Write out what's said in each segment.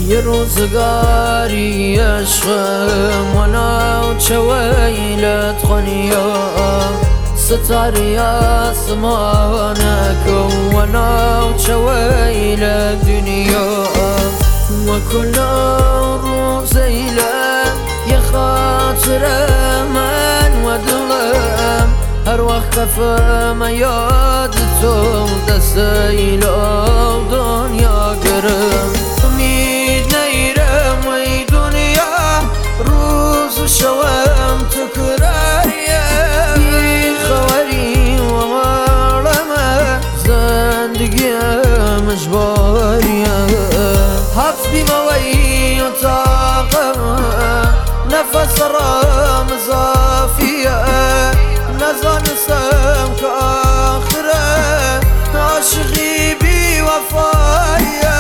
یه روزگاری عشقم و ناوچه ویلت خنیا ستاری آسمانك و ناوچه ویلت دنیا و کل روز ایله یه خاطر من و دلم هر وقت کفم یاد تو دست ایله دنیا گرم امید نیرم ای دنیا روز شوم تکراریه بی خبری و مارمه زندگی مجبوریه حبس بیموی و طاقم نفس رام زافیه نزانستم که آخره عاشقی بی وفایه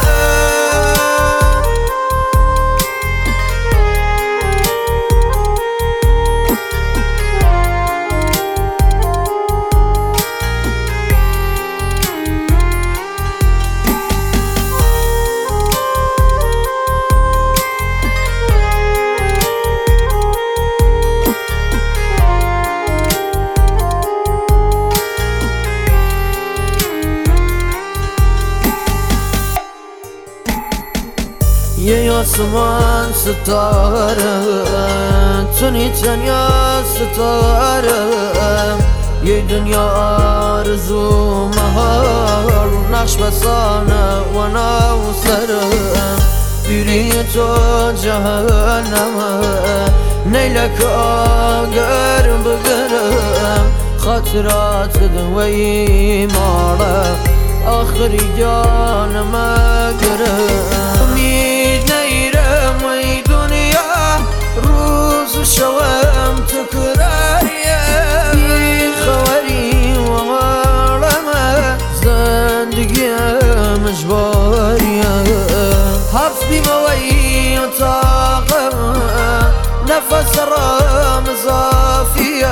یه آسمان ستاره تونی تنیا ستاره یه دنیا آرزو مهار نقش بسانه و نوسره بیری تو جهنمه نیلک آگر بگرم خاطرات دوی ماره آخری جانم گرم امید نیرم ای دنیا روز شوم تکراریه بی خبری و مارمه زندگی مجبوریه حبس بیموی و طاقم نفس رام زافیه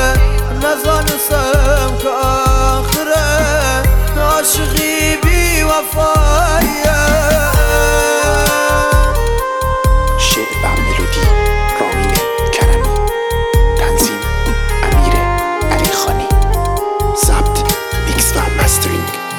نزانستم که آخره عاشقی بی وفایه شعر و ملودی رامین کرمی، تنظیم امیر علی خانی، ضبط میکس و مسترینگ